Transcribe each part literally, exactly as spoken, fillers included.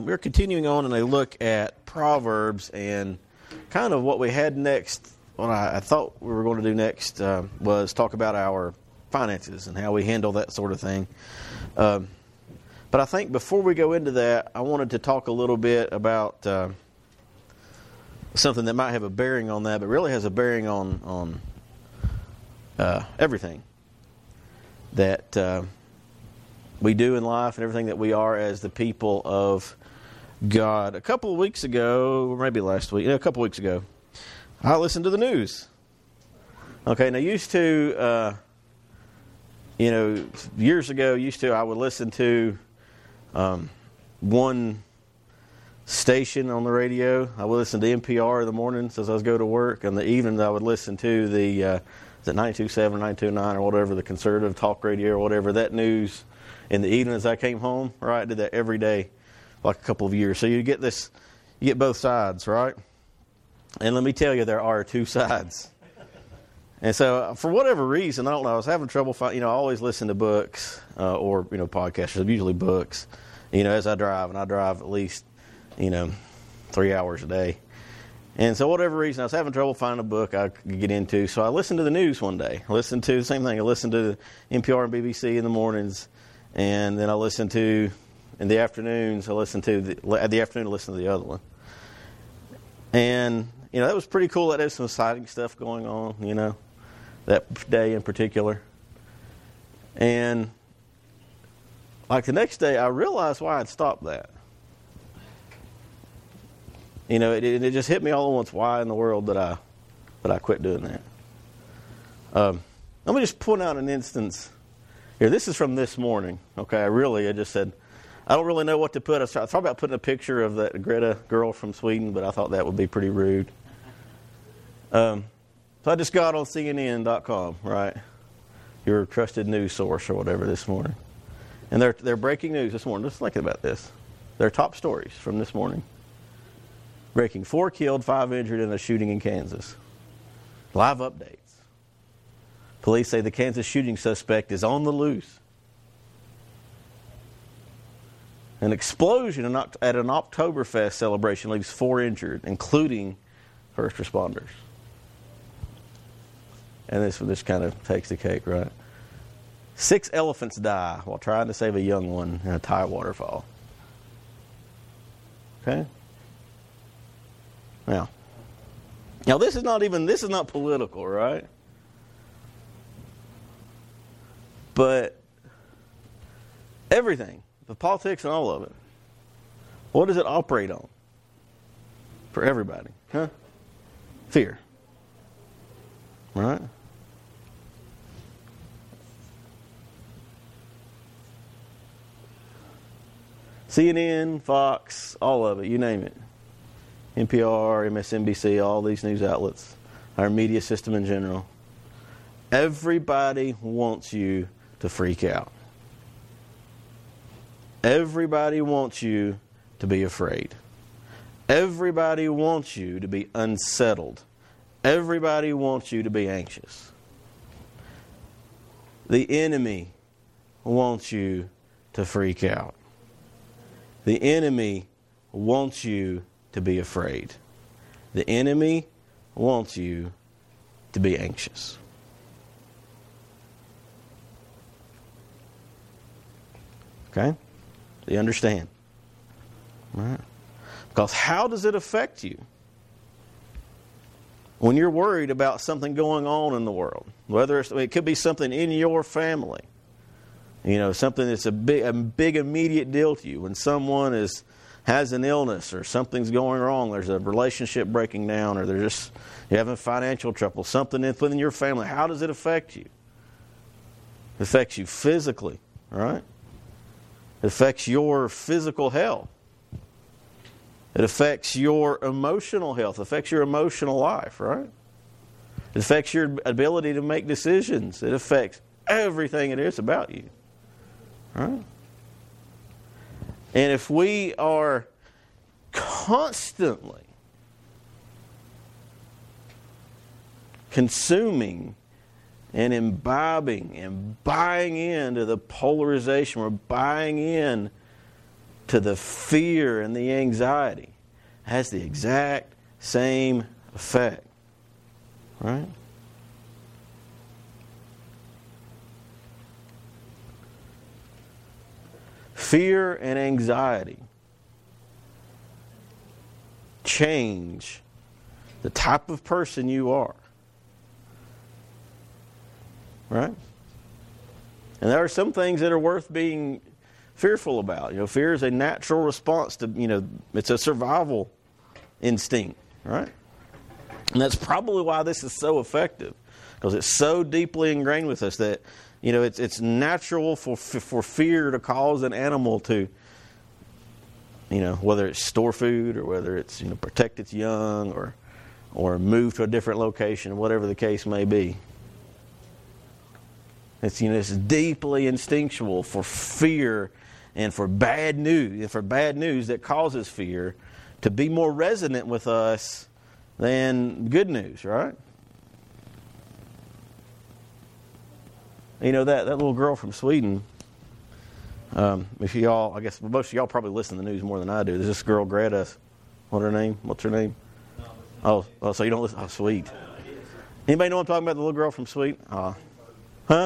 We're continuing on in a look at Proverbs, and kind of what we had next, what I, I thought we were going to do next uh, was talk about our finances and how we handle that sort of thing. Um, but I think before we go into that, I wanted to talk a little bit about uh, something that might have a bearing on that, but really has a bearing on, on uh, everything that uh, we do in life and everything that we are as the people of God. A couple of weeks ago, or maybe last week, a couple of weeks ago, I listened to the news. Okay, now used to, uh, you know, years ago, used to, I would listen to um, one station on the radio. I would listen to N P R in the mornings as I was go to work, and the evenings I would listen to the, uh, is it ninety-two point seven, ninety-two point nine, or whatever, the conservative talk radio or whatever, that news in the evening as I came home, right? I did that every day. Like a couple of years. So you get this, you get both sides, right? And let me tell you, there are two sides. And so for whatever reason, I don't know, I was having trouble finding, you know, I always listen to books uh, or, you know, podcasts, usually books, you know, as I drive. And I drive at least, you know, three hours a day. And so whatever reason, I was having trouble finding a book I could get into. So I listened to the news one day. I listened to the same thing. I listened to N P R and B B C in the mornings. And then I listened to... In the afternoons, I listened to the, at the afternoon, I listened to the other one. And, you know, that was pretty cool. That had some exciting stuff going on, you know, that day in particular. And, like, the next day, I realized why I'd stopped that. You know, it, it just hit me all at once. Why in the world did I, did I quit doing that? Um, let me just point out an instance here. This is from this morning, okay? I really, I just said... I don't really know what to put. I thought about putting a picture of that Greta girl from Sweden, but I thought that would be pretty rude. Um, so I just got on C N N dot com, right? Your trusted news source or whatever this morning. And they're, they're breaking news this morning. Just think about this. Their top stories from this morning. Breaking: four killed, five injured in a shooting in Kansas. Live updates. Police say the Kansas shooting suspect is on the loose. An explosion at an Oktoberfest celebration leaves four injured, including first responders. And this this kind of takes the cake, right? Six elephants die while trying to save a young one in a Thai waterfall. Okay? Now, now this is not even, this is not political, right? But everything. The politics and all of it. What does it operate on? For everybody. Huh? Fear. Right? C N N, Fox, all of it, you name it. N P R, M S N B C, all these news outlets. Our media system in general. Everybody wants you to freak out. Everybody wants you to be afraid. Everybody wants you to be unsettled. Everybody wants you to be anxious. The enemy wants you to freak out. The enemy wants you to be afraid. The enemy wants you to be anxious. Okay? Do you understand? Right? Because how does it affect you when you're worried about something going on in the world? Whether it's, it could be something in your family, you know, something that's a big, a big immediate deal to you. When someone is has an illness or something's going wrong, there's a relationship breaking down, or they're just you're having financial trouble, something within your family. How does it affect you? It affects you physically, right? It affects your physical health. It affects your emotional health. It affects your emotional life, right? It affects your ability to make decisions. It affects everything it is about you, right? And if we are constantly consuming and imbibing and buying into the polarization, we're buying in to the fear and the anxiety has the exact same effect. Right? Fear and anxiety change the type of person you are. Right? And there are some things that are worth being fearful about. You know, fear is a natural response to, you know, it's a survival instinct, right? And that's probably why this is so effective, because it's so deeply ingrained with us that, you know, it's it's natural for for fear to cause an animal to, you know, whether it's store food or whether it's, you know, protect its young or or move to a different location, whatever the case may be. It's, you know, it's deeply instinctual for fear and for bad news, and for bad news that causes fear to be more resonant with us than good news, right? You know, that, that little girl from Sweden, um, if y'all, I guess most of y'all probably listen to the news more than I do. There's this girl, Greta, what's her name? What's her name? Oh, oh, so you don't listen? Oh, sweet. Anybody know what I'm talking about, the little girl from Sweden? Uh, huh?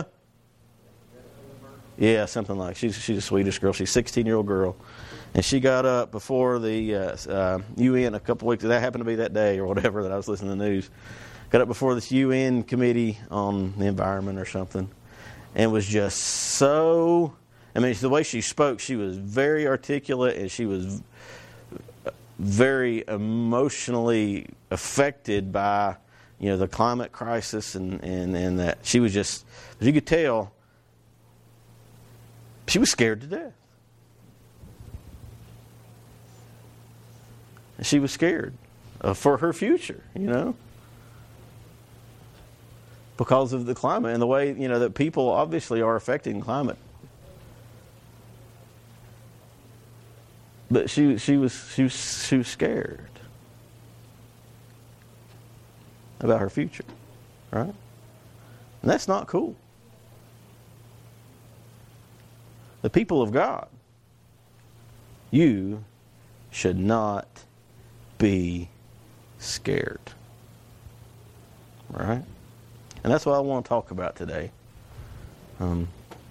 Yeah, something like. She's she's a Swedish girl. She's a sixteen-year-old girl, and she got up before the uh, uh, U N a couple weeks. That happened to be that day or whatever that I was listening to the news. Got up before this U N committee on the environment or something, and was just so. I mean, the way she spoke, she was very articulate, and she was very emotionally affected by, you know, the climate crisis, and and and that she was just, as you could tell, she was scared to death. She was scared uh, for her future, you know, because of the climate and the way, you know, that people obviously are affecting climate. But she she was she was she was scared about her future, right? And that's not cool. The people of God, you should not be scared. Right? And that's what I want to talk about today. Um,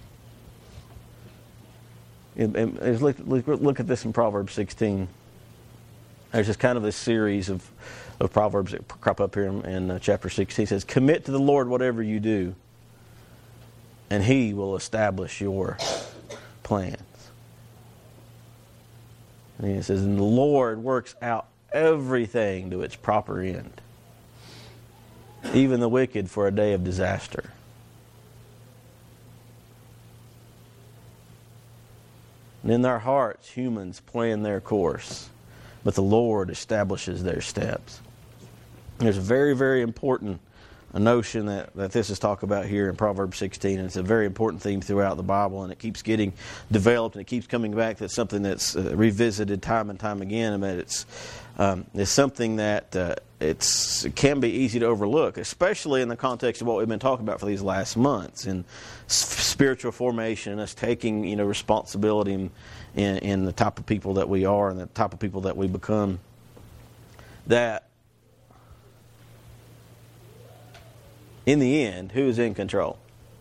and, and look, look, look at this in Proverbs sixteen. There's just kind of this series of, of Proverbs that crop up here in, in uh, chapter sixteen. It says, commit to the Lord whatever you do, and He will establish your plans. And it says, and the Lord works out everything to its proper end, even the wicked for a day of disaster. And in their hearts, humans plan their course, but the Lord establishes their steps. There's a very, very important a notion that, that this is talked about here in Proverbs sixteen, and it's a very important theme throughout the Bible, and it keeps getting developed, and it keeps coming back. That's something that's uh, revisited time and time again, and that it's um, it's something that uh, it's it can be easy to overlook, especially in the context of what we've been talking about for these last months, in s- spiritual formation, and us taking, you know, responsibility in, in, in the type of people that we are and the type of people that we become. That in the end, who is in control?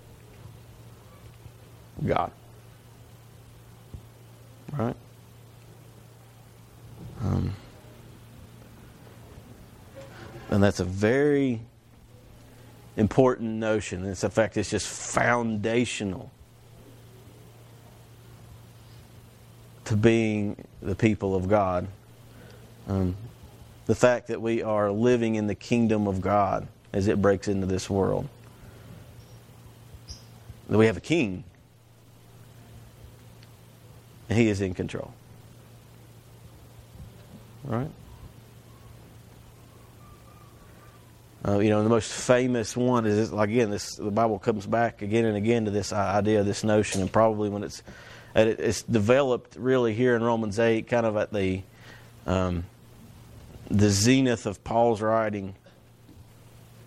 God. Right? Um, and that's a very important notion. It's, in fact, it's just foundational to being the people of God. Um, the fact that we are living in the kingdom of God as it breaks into this world. That we have a king, and He is in control. Right? Uh, you know, the most famous one is, again, this. The Bible comes back again and again to this idea, this notion, and probably when it's it's developed really here in Romans eight, kind of at the um, the zenith of Paul's writing.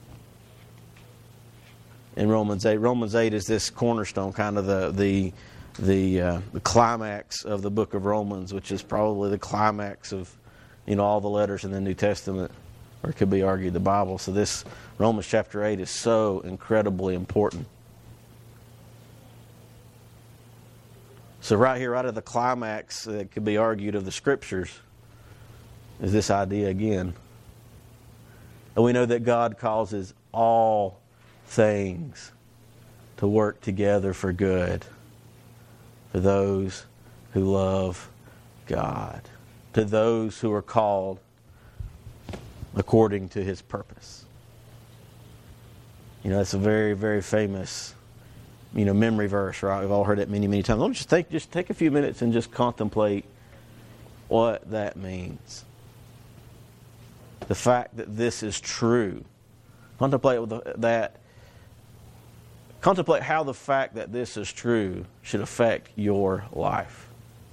In Romans eight, Romans eight is this cornerstone, kind of the the the uh, the climax of the book of Romans, which is probably the climax of, you know, all the letters in the New Testament, or it could be argued the Bible. So this Romans chapter eight is so incredibly important. So right here, right at the climax, that could be argued of the Scriptures, is this idea again. And we know that God causes all things to work together for good for those who love God, to those who are called according to His purpose. You know, it's a very, very famous, you know, memory verse, right? We've all heard it many, many times. Let me just take just take a few minutes and just contemplate what that means. The fact that this is true. Contemplate with the, that. Contemplate how the fact that this is true should affect your life.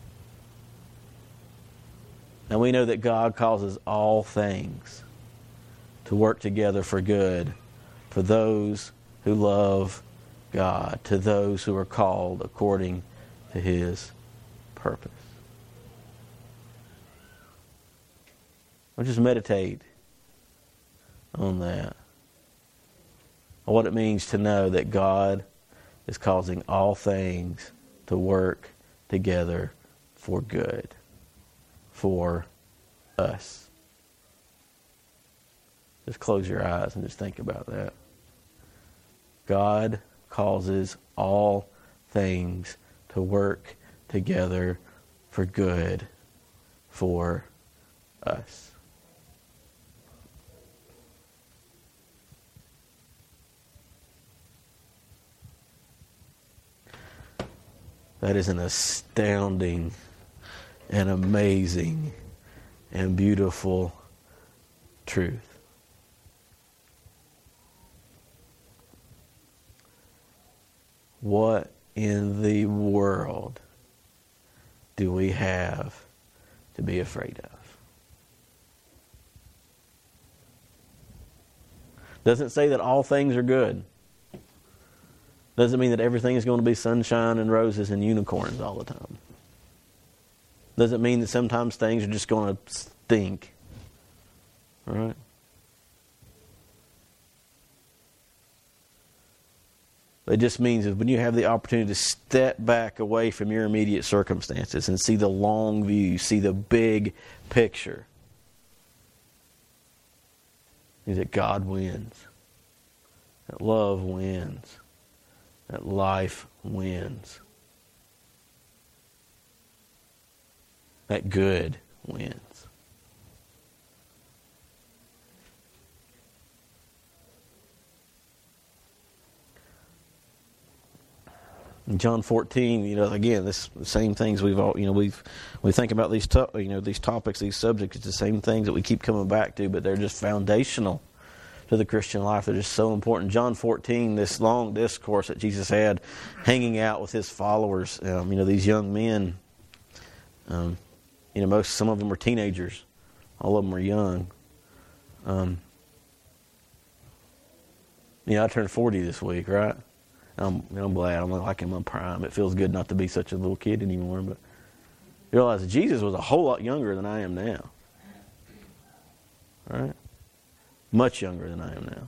And we know that God causes all things to work together for good for those who love God, to those who are called according to His purpose. I'll just meditate on that. On what it means to know that God is causing all things to work together for good, for us. Just close your eyes and just think about that. God causes all things to work together for good, for us. That is an astounding and amazing and beautiful truth. What in the world do we have to be afraid of? Doesn't say that all things are good. Doesn't mean that everything is going to be sunshine and roses and unicorns all the time. Doesn't mean that sometimes things are just going to stink. All right? It just means that when you have the opportunity to step back away from your immediate circumstances and see the long view, see the big picture, is that God wins. That love wins. That life wins. That good wins. In John fourteen, you know, again, this the same things we've all, you know, we've we think about these, to, you know, these topics, these subjects. It's the same things that we keep coming back to, but they're just foundational to the Christian life. They're just so important. John fourteen, this long discourse that Jesus had, hanging out with His followers. Um, you know, these young men. Um, you know, most some of them were teenagers. All of them were young. Um, you know, I turned forty this week, right? I'm, I'm glad. I'm like in my prime. It feels good not to be such a little kid anymore. But you realize that Jesus was a whole lot younger than I am now. Right? Much younger than I am now.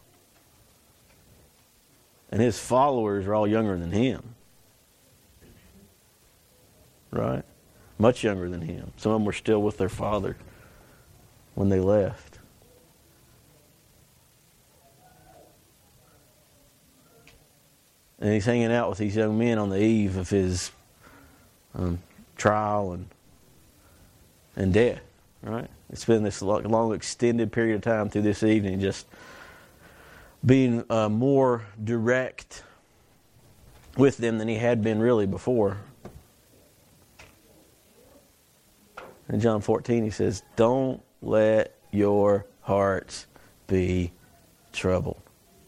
And His followers are all younger than Him. Right? Much younger than Him. Some of them were still with their father when they left. And He's hanging out with these young men on the eve of His um, trial and and death. Right? It's been this long, extended period of time through this evening, just being uh, more direct with them than He had been really before. In John fourteen, He says, "Don't let your hearts be troubled."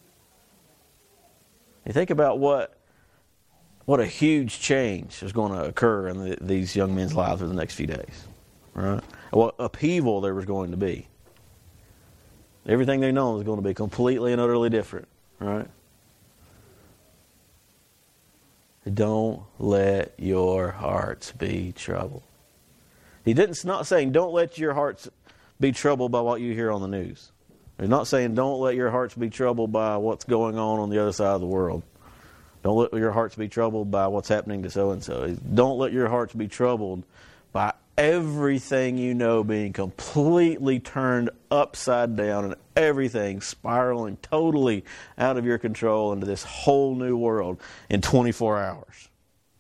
You think about what what a huge change is going to occur in the, these young men's lives over the next few days, right? What upheaval there was going to be. Everything they know is going to be completely and utterly different, right? Don't let your hearts be troubled. He didn't not saying don't let your hearts be troubled by what you hear on the news. He's not saying don't let your hearts be troubled by what's going on on the other side of the world. Don't let your hearts be troubled by what's happening to so-and-so. Don't let your hearts be troubled by everything you know being completely turned upside down and everything spiraling totally out of your control into this whole new world in twenty-four hours.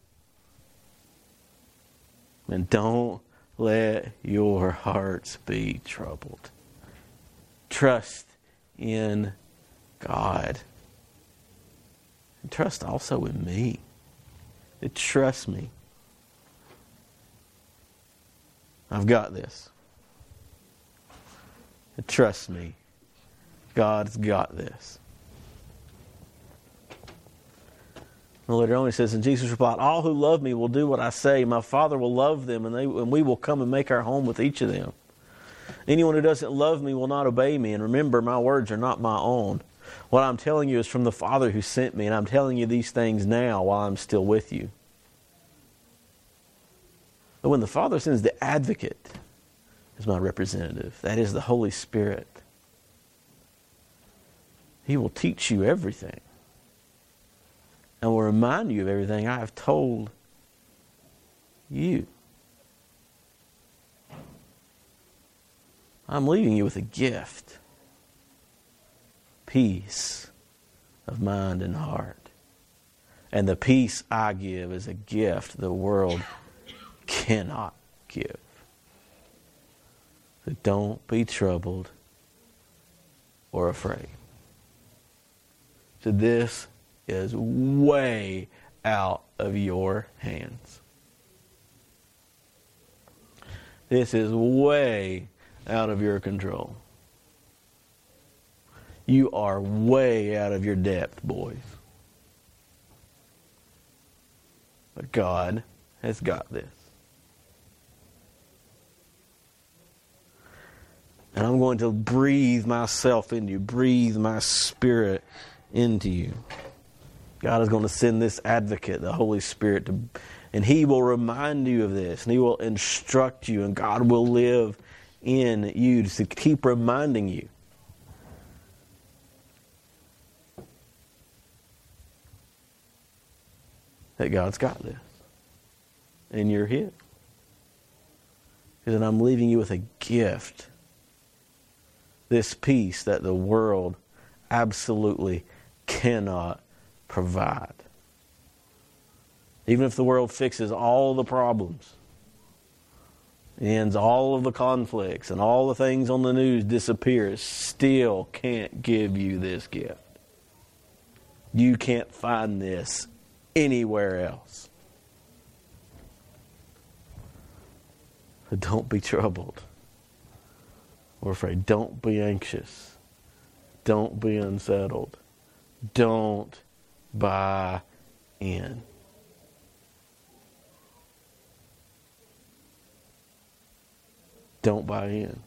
And don't let your hearts be troubled. Trust in God. And trust also in me. Trust me. I've got this. And trust me. God's got this. And later on he says, and Jesus replied, all who love me will do what I say. My Father will love them, and, they, and we will come and make our home with each of them. Anyone who doesn't love me will not obey me. And remember, my words are not my own. What I'm telling you is from the Father who sent me, and I'm telling you these things now while I'm still with you. But when the Father sends the Advocate as my representative, that is the Holy Spirit, He will teach you everything and will remind you of everything I have told you. I'm leaving you with a gift. Peace of mind and heart. And the peace I give is a gift the world cannot give. So don't be troubled or afraid. So this is way out of your hands. This is way out of your control. You are way out of your depth, boys. But God has got this. And I'm going to breathe myself into you, breathe my Spirit into you. God is going to send this Advocate, the Holy Spirit, to, and He will remind you of this, and He will instruct you, and God will live in you to keep reminding you. That God's got this. And you're His. Because I'm leaving you with a gift. This peace that the world absolutely cannot provide. Even if the world fixes all the problems, ends all of the conflicts, and all the things on the news disappear, it still can't give you this gift. You can't find this anywhere else. So don't be troubled or afraid. Don't be anxious. Don't be unsettled. Don't buy in. Don't buy in.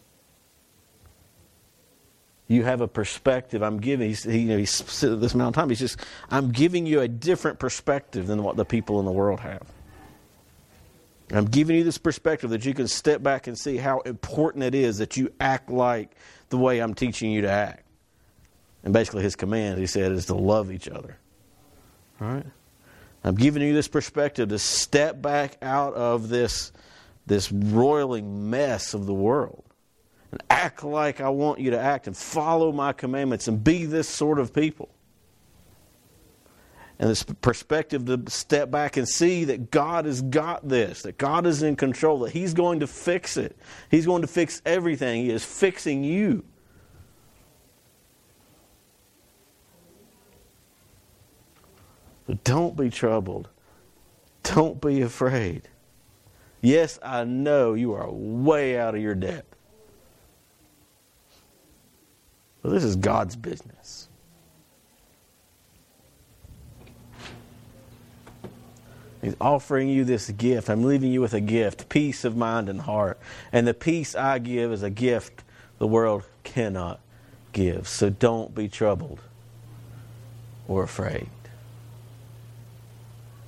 You have a perspective. I'm giving, he's, he, you know, he's sitting at this amount of time. He's just, I'm giving you a different perspective than what the people in the world have. I'm giving you this perspective that you can step back and see how important it is that you act like the way I'm teaching you to act. And basically his command, he said, is to love each other. All right? I'm giving you this perspective to step back out of this, this roiling mess of the world. And act like I want you to act and follow my commandments and be this sort of people. And this perspective to step back and see that God has got this, that God is in control, that He's going to fix it. He's going to fix everything. He is fixing you. So don't be troubled. Don't be afraid. Yes, I know you are way out of your depth. But this is God's business. He's offering you this gift. I'm leaving you with a gift, peace of mind and heart. And the peace I give is a gift the world cannot give. So don't be troubled or afraid.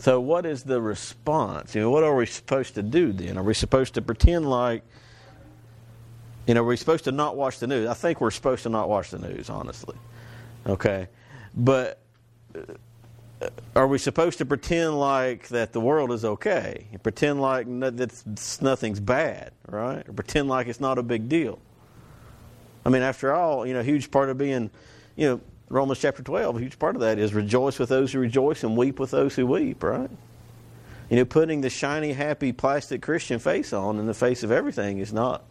So what is the response? You know, what are we supposed to do then? Are we supposed to pretend like, you know, are we supposed to not watch the news? I think we're supposed to not watch the news, honestly. Okay. But are we supposed to pretend like that the world is okay? Pretend like that nothing's bad, right? Or pretend like it's not a big deal? I mean, after all, you know, a huge part of being, you know, Romans chapter twelve, a huge part of that is rejoice with those who rejoice and weep with those who weep, right? You know, putting the shiny, happy, plastic Christian face on in the face of everything is not,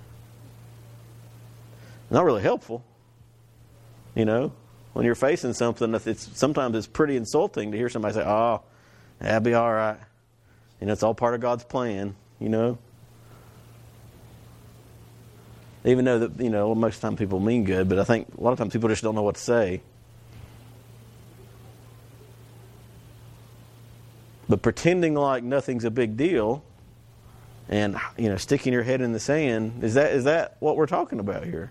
not really helpful. You know, when you're facing something, it's sometimes it's pretty insulting to hear somebody say, "Oh, that'll be all right." You know, it's all part of God's plan, you know. Even though that, you know, most of the time people mean good, but I think a lot of times people just don't know what to say. But pretending like nothing's a big deal and, you know, sticking your head in the sand, is that is that what we're talking about here?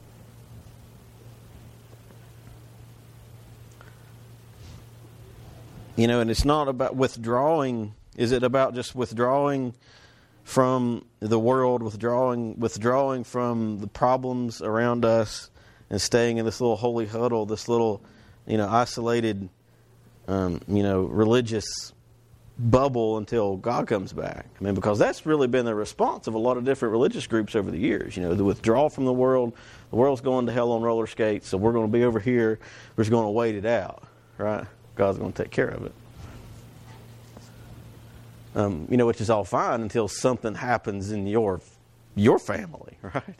You know, and it's not about withdrawing. Is it about just withdrawing from the world, withdrawing withdrawing from the problems around us and staying in this little holy huddle, this little, you know, isolated, um, you know, religious bubble until God comes back? I mean, because that's really been the response of a lot of different religious groups over the years. You know, the withdrawal from the world. The world's going to hell on roller skates, so we're going to be over here. We're just going to wait it out, right? God's going to take care of it. Um, you know, which is all fine until something happens in your your family, right?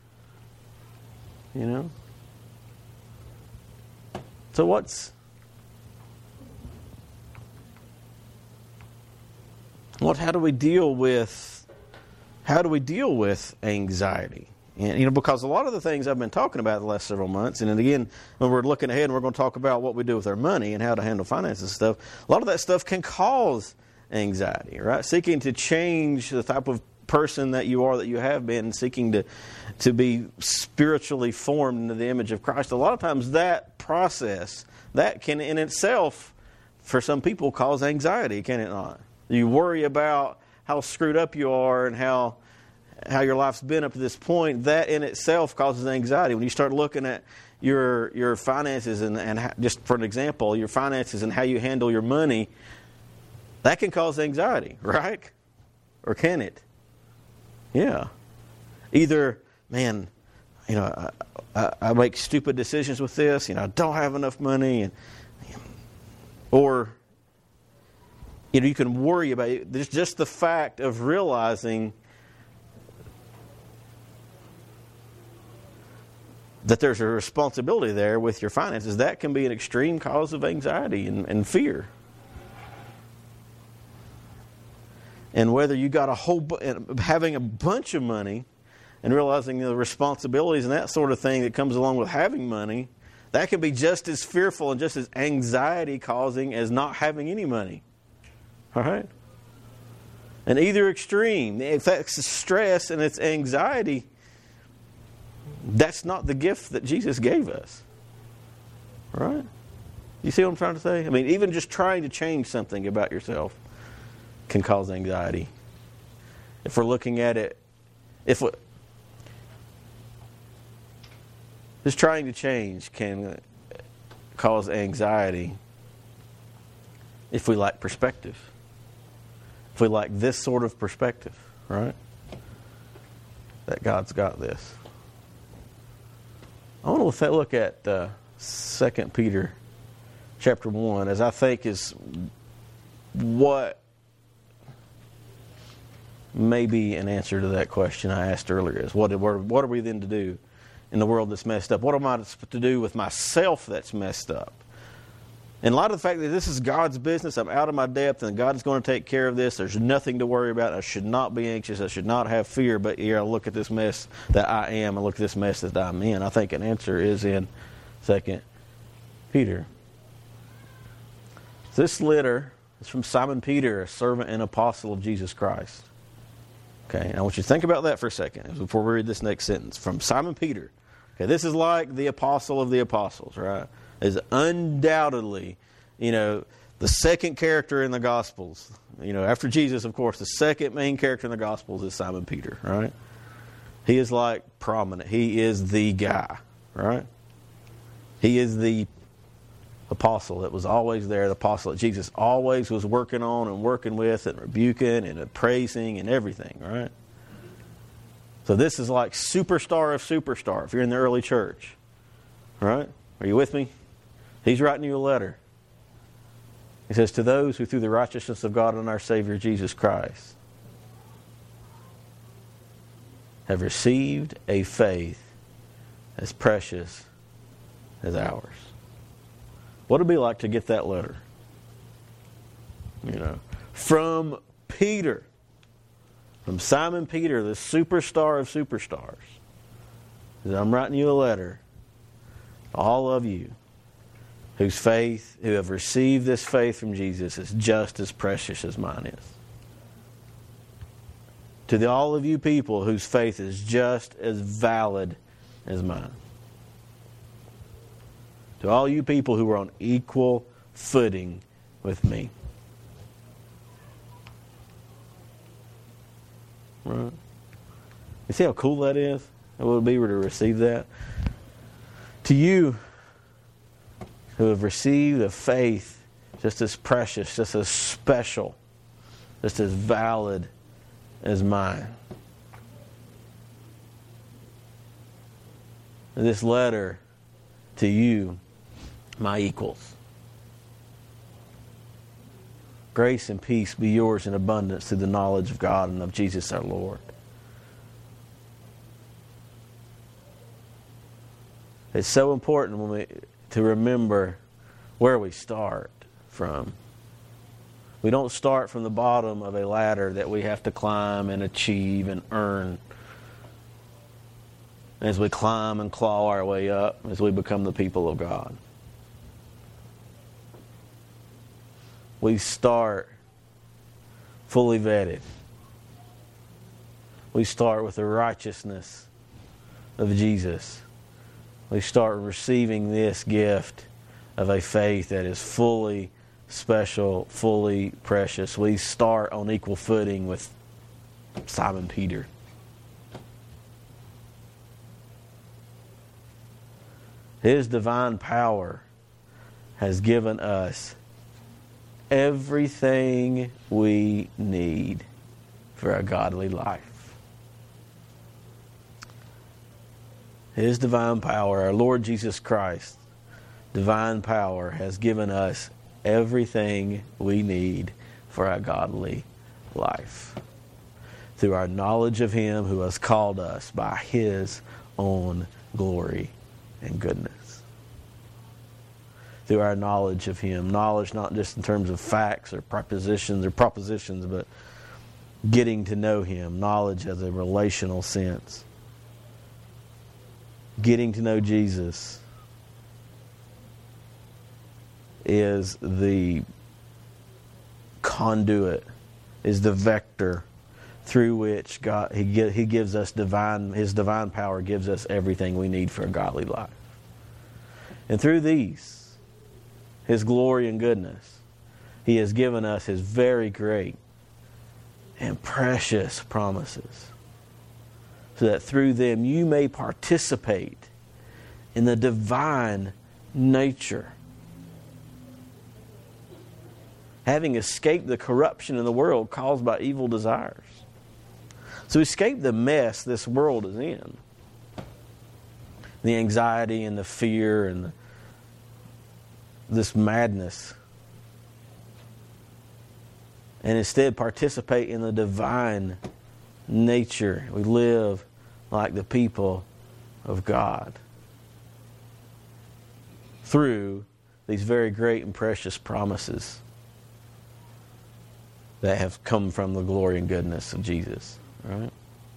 You know? So what's what how do we deal with how do we deal with anxiety? And, you know, because a lot of the things I've been talking about the last several months, and then again, when we're looking ahead and we're going to talk about what we do with our money and how to handle finances and stuff, a lot of that stuff can cause anxiety, right? Seeking to change the type of person that you are, that you have been, seeking to to be spiritually formed into the image of Christ. A lot of times that process, that can in itself, for some people, cause anxiety, can it not? You worry about how screwed up you are and how how your life's been up to this point. That in itself causes anxiety. When you start looking at your your finances and, and just for an example, your finances and how you handle your money, that can cause anxiety, right? Or can it? Yeah. Either, man, you know, I, I, I make stupid decisions with this. You know, I don't have enough money, and or you know, you can worry about it. There's just the fact of realizing that there's a responsibility there with your finances. That can be an extreme cause of anxiety and, and fear. And whether you got a whole, bu- having a bunch of money and realizing the responsibilities and that sort of thing that comes along with having money, that can be just as fearful and just as anxiety causing as not having any money. All right? And either extreme, if that's stress and it's anxiety, that's not the gift that Jesus gave us. All right? You see what I'm trying to say? I mean, even just trying to change something about yourself can cause anxiety. If we're looking at it, if we, just trying to change can cause anxiety if we lack perspective. If we lack this sort of perspective, right? That God's got this. I want to look at uh, Second Peter chapter one, as I think is what may be an answer to that question I asked earlier. Is what, what are we then to do in the world that's messed up? What am I to do with myself that's messed up? In light of the fact that this is God's business, I'm out of my depth, and God is going to take care of this. There's nothing to worry about. I should not be anxious. I should not have fear. But here, I look at this mess that I am, and look at this mess that I'm in. I think an answer is in Second Peter. This letter is from Simon Peter, a servant and apostle of Jesus Christ. Okay, and I want you to think about that for a second before we read this next sentence. From Simon Peter. Okay, this is like the apostle of the apostles, right? Is undoubtedly, you know, the second character in the Gospels. You know, after Jesus, of course, the second main character in the Gospels is Simon Peter, right? He is like prominent. He is the guy, right? He is the apostle that was always there, the apostle that Jesus always was working on and working with and rebuking and praising and everything, right? So this is like superstar of superstar if you're in the early church, right? Are you with me? He's writing you a letter. He says, to those who through the righteousness of God and our Savior Jesus Christ have received a faith as precious as ours. What would it be like to get that letter? You know, from Peter, from Simon Peter, the superstar of superstars. He says, I'm writing you a letter, all of you, whose faith, who have received this faith from Jesus, is just as precious as mine is. To the, all of you people whose faith is just as valid as mine. To all you people who are on equal footing with me. Right? You see how cool that is? It would be to receive that. To you who have received a faith just as precious, just as special, just as valid as mine. This letter to you, my equals. Grace and peace be yours in abundance through the knowledge of God and of Jesus our Lord. It's so important when we to remember where we start from. We don't start from the bottom of a ladder that we have to climb and achieve and earn. As we climb and claw our way up, as we become the people of God. We start fully vetted. We start with the righteousness of Jesus. We start receiving this gift of a faith that is fully special, fully precious. We start on equal footing with Simon Peter. His divine power has given us everything we need for a godly life. His divine power, our Lord Jesus Christ, divine power has given us everything we need for a godly life. Through our knowledge of Him who has called us by His own glory and goodness. Through our knowledge of Him. Knowledge not just in terms of facts or propositions or propositions, but getting to know Him. Knowledge as a relational sense. Getting to know Jesus is the conduit, is the vector through which God He He gives us divine, His divine power gives us everything we need for a godly life. And through these, His glory and goodness, He has given us His very great and precious promises, so that through them you may participate in the divine nature. Having escaped the corruption in the world caused by evil desires. So escape the mess this world is in. The anxiety and the fear and the, this madness. And instead participate in the divine nature. We live like the people of God through these very great and precious promises that have come from the glory and goodness of Jesus. Right?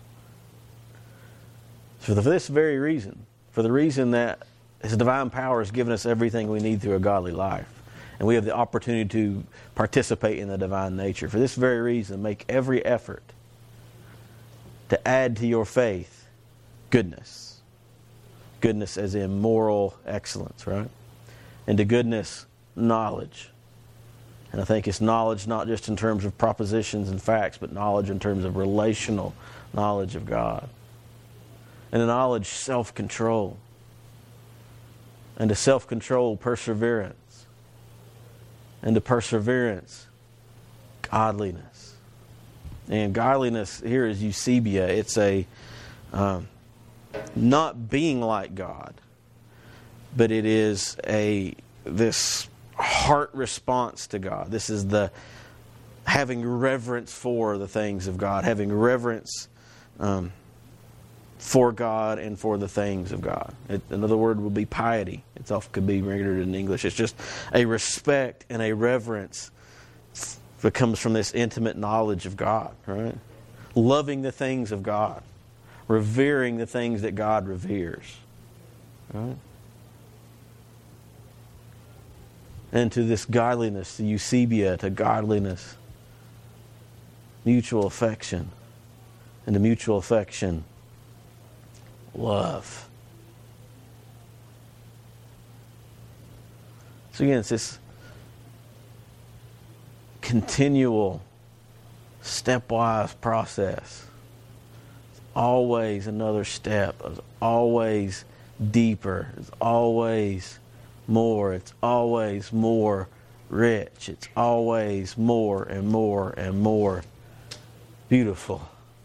So for this very reason, for the reason that His divine power has given us everything we need through a godly life, and we have the opportunity to participate in the divine nature, for this very reason, make every effort to add to your faith goodness. Goodness as in moral excellence, right? And to goodness, knowledge. And I think it's knowledge not just in terms of propositions and facts, but knowledge in terms of relational knowledge of God. And the knowledge, self-control. And to self-control, perseverance. And to perseverance, godliness. And godliness here is eusebia. It's a um, not being like God, but it is a this heart response to God. This is the having reverence for the things of God, having reverence um, for God and for the things of God. It, another word would be piety. It often could be rendered in English. It's just a respect and a reverence that comes from this intimate knowledge of God, right? Loving the things of God, revering the things that God reveres, right? And to this godliness, the eusebia, to godliness, mutual affection, and to mutual affection, love. So again, it's this continual, stepwise process. It's always another step. It's always deeper. It's always more. It's always more rich. It's always more and more and more beautiful.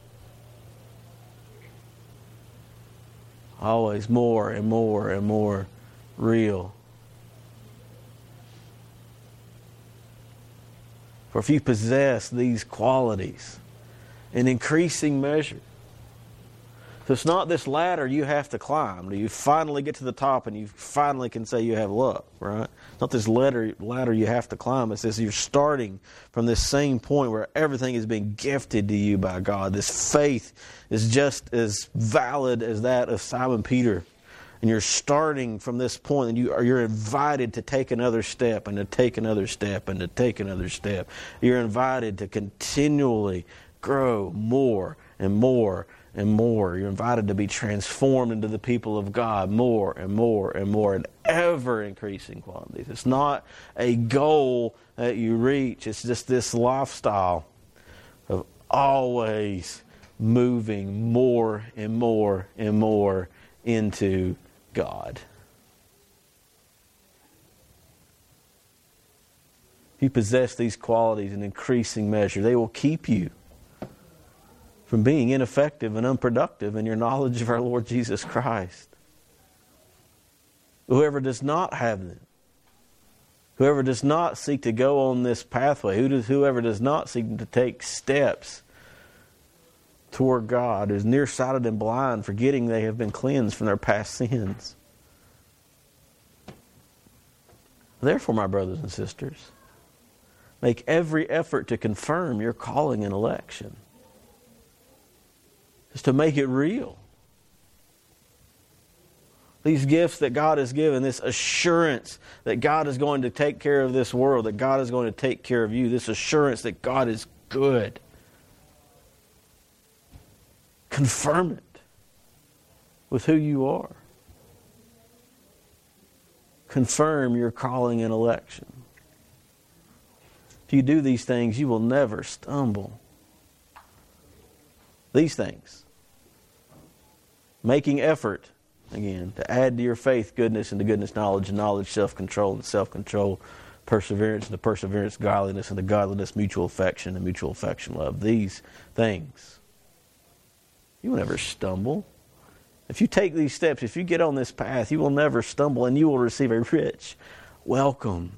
Always more and more and more real. For if you possess these qualities in increasing measure, so it's not this ladder you have to climb. You finally get to the top and you finally can say you have love, right? It's not this ladder, ladder you have to climb. It's this you're starting from this same point where everything is being gifted to you by God. This faith is just as valid as that of Simon Peter. And you're starting from this point and you are, you're invited to take another step and to take another step and to take another step. You're invited to continually grow more and more and more. You're invited to be transformed into the people of God more and more and more in ever increasing quantities. It's not a goal that you reach. It's just this lifestyle of always moving more and more and more into God. If you possess these qualities in increasing measure, they will keep you from being ineffective and unproductive in your knowledge of our Lord Jesus Christ. Whoever does not have them, whoever does not seek to go on this pathway, who does, whoever does not seek to take steps toward God, is nearsighted and blind, forgetting they have been cleansed from their past sins. Therefore, my brothers and sisters, make every effort to confirm your calling and election. Is to make it real. These gifts that God has given, this assurance that God is going to take care of this world, that God is going to take care of you, this assurance that God is good. Confirm it with who you are. Confirm your calling and election. If you do these things, you will never stumble. These things. Making effort, again, to add to your faith goodness, and to goodness knowledge, and knowledge self-control, and self-control perseverance, and to perseverance godliness, and to godliness mutual affection, and mutual affection love. These things. You will never stumble. If you take these steps, if you get on this path, you will never stumble, and you will receive a rich welcome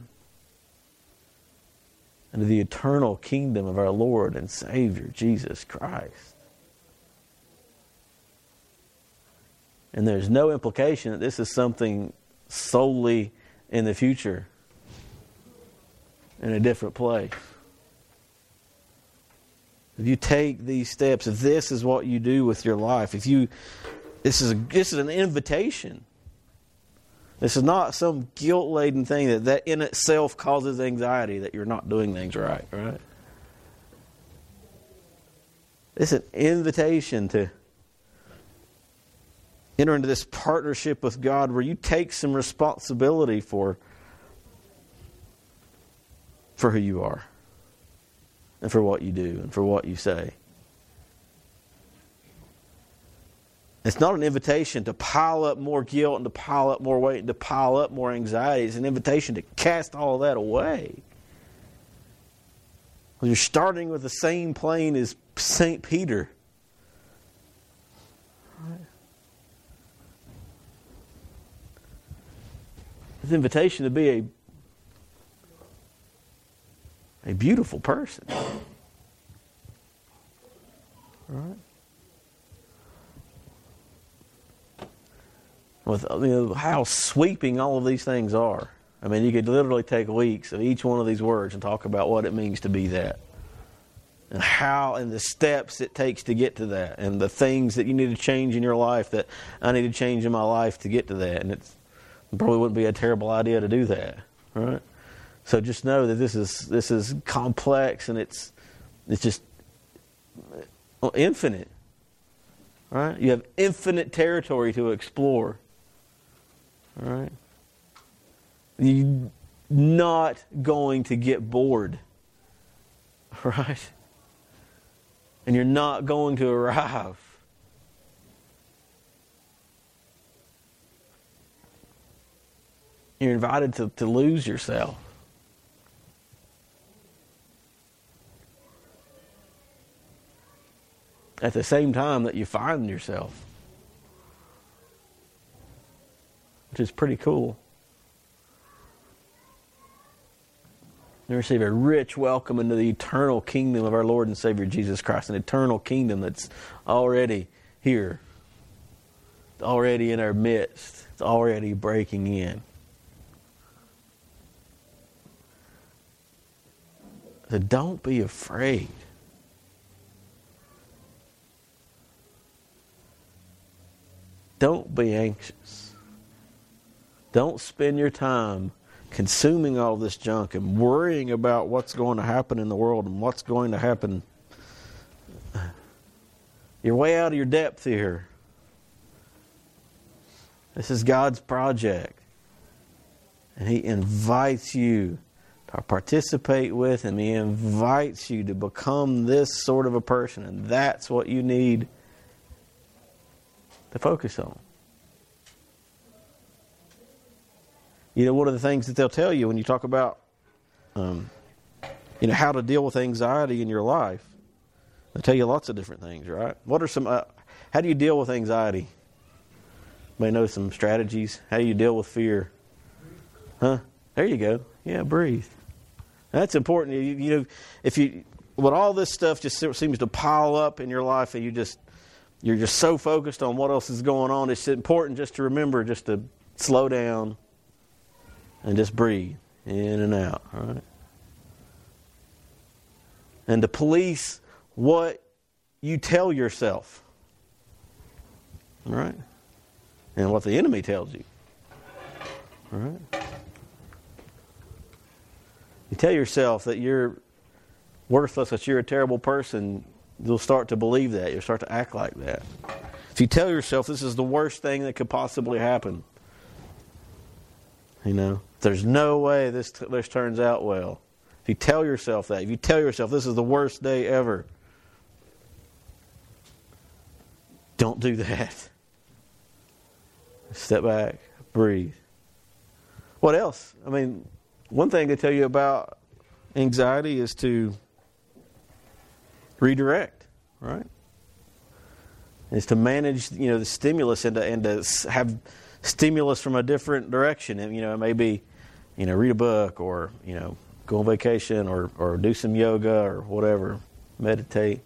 into the eternal kingdom of our Lord and Savior, Jesus Christ. And there's no implication that this is something solely in the future, in a different place. If you take these steps, if this is what you do with your life, if you, this is a, this is an invitation. This is not some guilt-laden thing that, that in itself causes anxiety that you're not doing things right, right? It's an invitation to enter into this partnership with God where you take some responsibility for for who you are and for what you do and for what you say. It's not an invitation to pile up more guilt and to pile up more weight and to pile up more anxiety. It's an invitation to cast all of that away. You're starting with the same plane as Saint Peter. It's an invitation to be a, a beautiful person. Right? With, you know, how sweeping all of these things are. I mean, you could literally take weeks of each one of these words and talk about what it means to be that. And how and the steps it takes to get to that. And the things that you need to change in your life that I need to change in my life to get to that. And it's, it probably wouldn't be a terrible idea to do that. Right? So just know that this is this is complex and it's it's just well, infinite. Right? You have infinite territory to explore. All right? You're not going to get bored. Right? And you're not going to arrive. You're invited to, to lose yourself. At the same time that you find yourself. Which is pretty cool. You receive a rich welcome into the eternal kingdom of our Lord and Savior Jesus Christ. An eternal kingdom that's already here. It's already in our midst. It's already breaking in. So don't be afraid. Don't be anxious. Don't spend your time consuming all this junk and worrying about what's going to happen in the world and what's going to happen. You're way out of your depth here. This is God's project. And He invites you to participate with Him. He invites you to become this sort of a person. And that's what you need to focus on. You know, one of the things that they'll tell you when you talk about, um, you know, how to deal with anxiety in your life, they'll tell you lots of different things, right? What are some, uh, how do you deal with anxiety? You may know some strategies. How do you deal with fear? Huh? There you go. Yeah, breathe. That's important. You, you know, if you, when all this stuff just seems to pile up in your life and you just, you're just so focused on what else is going on, it's important just to remember just to slow down and just breathe in and out, all right? And to police what you tell yourself, all right? And what the enemy tells you, all right? You tell yourself that you're worthless, that you're a terrible person, you'll start to believe that. You'll start to act like that. If you tell yourself this is the worst thing that could possibly happen, you know, there's no way this this turns out well. If you tell yourself that, if you tell yourself this is the worst day ever, don't do that. Step back, breathe. What else? I mean, one thing to tell you about anxiety is to redirect, right? Is to manage, you know, the stimulus and to, and to have stimulus from a different direction. And, you know, it may be, you know, read a book or, you know, go on vacation or, or do some yoga or whatever, meditate.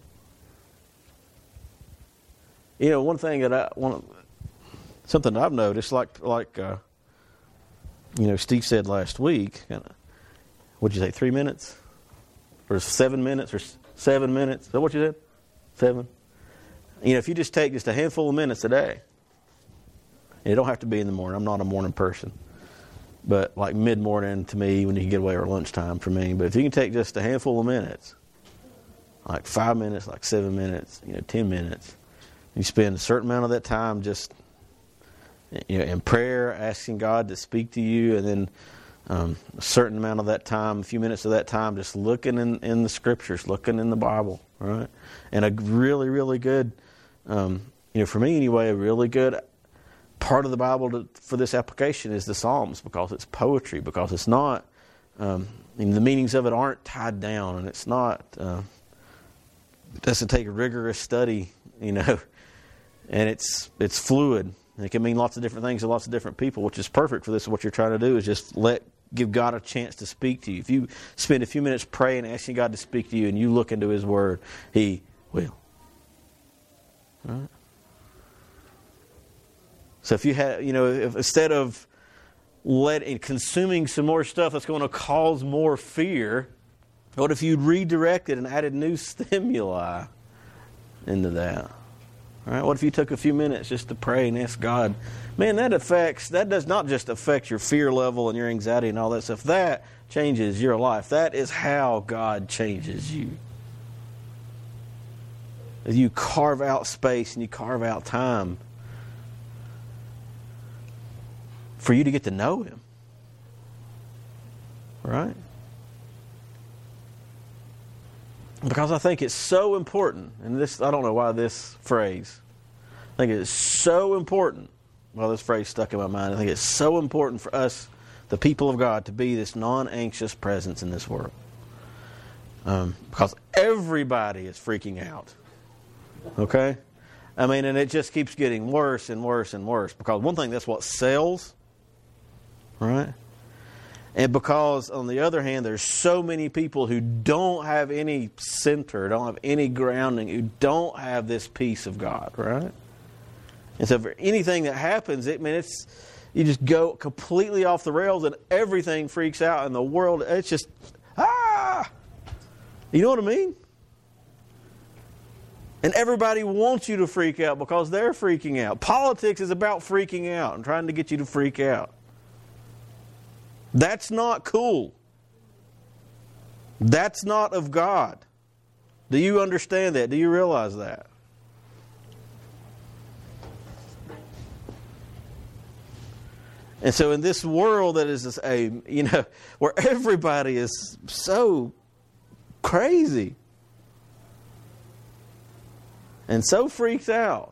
You know, one thing that I want, something I've noticed, like, like uh, you know, Steve said last week, what'd you say, three minutes? Or seven minutes? Or seven minutes? Is that what you said? Seven? You know, if you just take just a handful of minutes a day, and it don't have to be in the morning. I'm not a morning person. But like mid-morning to me, when you can get away, or lunchtime for me. But if you can take just a handful of minutes, like five minutes, like seven minutes, you know, ten minutes, you spend a certain amount of that time just, you know, in prayer, asking God to speak to you, and then um, a certain amount of that time, a few minutes of that time, just looking in, in the Scriptures, looking in the Bible, right? And a really, really good, um, you know, for me anyway, a really good part of the Bible to, for this application is the Psalms, because it's poetry, because it's not, um, I mean, the meanings of it aren't tied down, and it's not, uh, it doesn't take a rigorous study, you know, and it's it's fluid. And it can mean lots of different things to lots of different people, which is perfect for this. What you're trying to do is just let give God a chance to speak to you. If you spend a few minutes praying and asking God to speak to you, and you look into His Word, He will. All right? So if you have, you know, if instead of letting consuming some more stuff that's going to cause more fear, what if you redirected and added new stimuli into that? All right, what if you took a few minutes just to pray and ask God? Man, that affects, that does not just affect your fear level and your anxiety and all that stuff. That changes your life. That is how God changes you. As you carve out space and you carve out time for you to get to know Him. Right? Because I think it's so important, and this, I don't know why this phrase, I think it's so important, well, this phrase stuck in my mind, I think it's so important for us, the people of God, to be this non-anxious presence in this world. Um, because everybody is freaking out. Okay? I mean, and it just keeps getting worse and worse and worse. Because one thing, that's what sells. Right? And because, on the other hand, there's so many people who don't have any center, don't have any grounding, who don't have this peace of God, right? And so for anything that happens, it, I mean, it's, you just go completely off the rails and everything freaks out in the world. It's just, ah! You know what I mean? And everybody wants you to freak out because they're freaking out. Politics is about freaking out and trying to get you to freak out. That's not cool. That's not of God. Do you understand that? Do you realize that? And so in this world that is a, you know, where everybody is so crazy and so freaked out,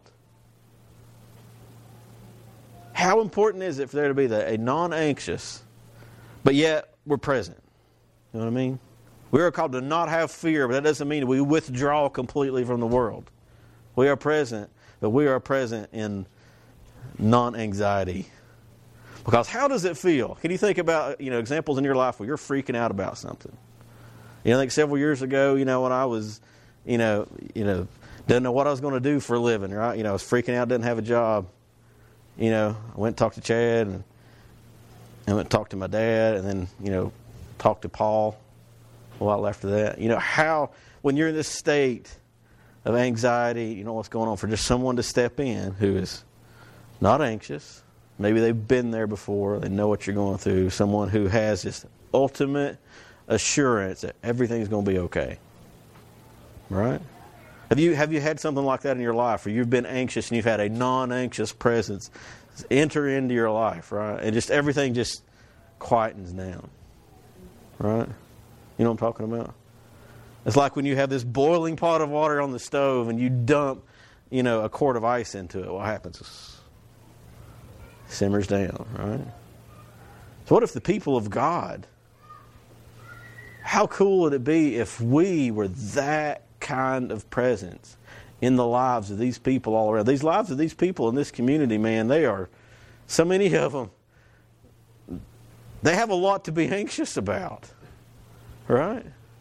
how important is it for there to be the, a non-anxious, but yet we're present? You know what I mean? We are called to not have fear, but that doesn't mean we withdraw completely from the world. We are present, but we are present in non-anxiety. Because how does it feel? Can you think about, you know, examples in your life where you're freaking out about something? You know, like several years ago, you know, when I was, you know, you know, didn't know what I was going to do for a living, right? You know, I was freaking out, didn't have a job. You know, I went and talked to Chad, and I went and talked to my dad, and then, you know, talked to Paul a while after that. You know, how, when you're in this state of anxiety, you know what's going on, for just someone to step in who is not anxious. Maybe they've been there before. They know what you're going through. Someone who has this ultimate assurance that everything's going to be okay. Right? Have you have you had something like that in your life where you've been anxious and you've had a non-anxious presence enter into your life, right? And just everything just quietens down. Right? You know what I'm talking about? It's like when you have this boiling pot of water on the stove and you dump, you know, a quart of ice into it. What happens? Simmers down, right? So what if the people of God, how cool would it be if we were that kind of presence in the lives of these people all around? These lives of these people in this community, man, they are, so many of them, they have a lot to be anxious about, right?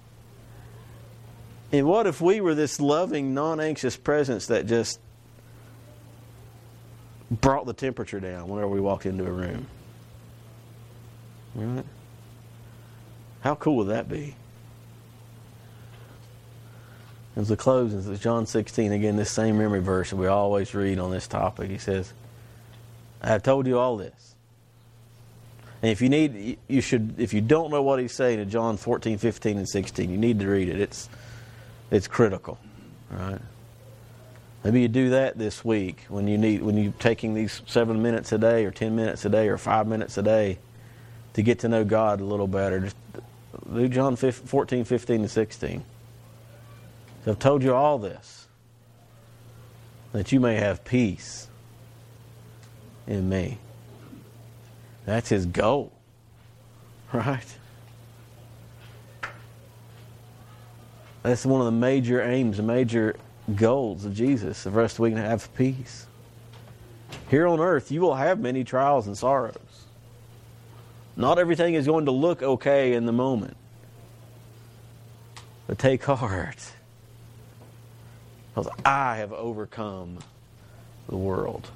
And what if we were this loving, non-anxious presence that just brought the temperature down whenever we walked into a room? Right? How cool would that be? As we close, in John sixteen, again, this same memory verse that we always read on this topic. He says, I have told you all this. And if you need, you should, if you don't know what he's saying in John fourteen, fifteen, and sixteen, you need to read it. It's, it's critical. Right? Maybe you do that this week when you need when you're taking these seven minutes a day or ten minutes a day or five minutes a day to get to know God a little better, just do John fourteen, fifteen, and sixteen. So I've told you all this, that you may have peace in me. That's his goal, right? That's one of the major aims, the major goals of Jesus, for us we can have peace. Here on earth, you will have many trials and sorrows. Not everything is going to look okay in the moment. But take heart, because I have overcome the world.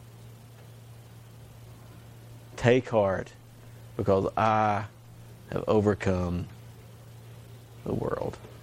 Take heart, because I have overcome the world.